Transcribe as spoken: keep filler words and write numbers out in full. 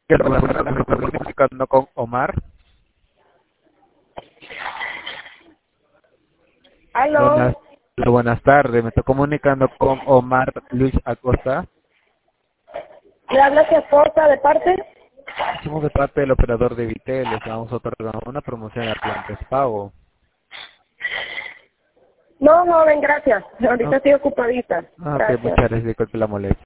Buenas tardes, me estoy comunicando con Omar. Aló, Buenas, buenas tardes, me estoy comunicando con Omar Luis Acosta. ¿le habla su esposa de parte? Somos de parte del operador de Vitel, les vamos a otorgar una promoción a plan pago. No, joven, gracias. Ahorita No, estoy ocupadita. ah, ok, Gracias. muchas gracias, disculpe la molestia.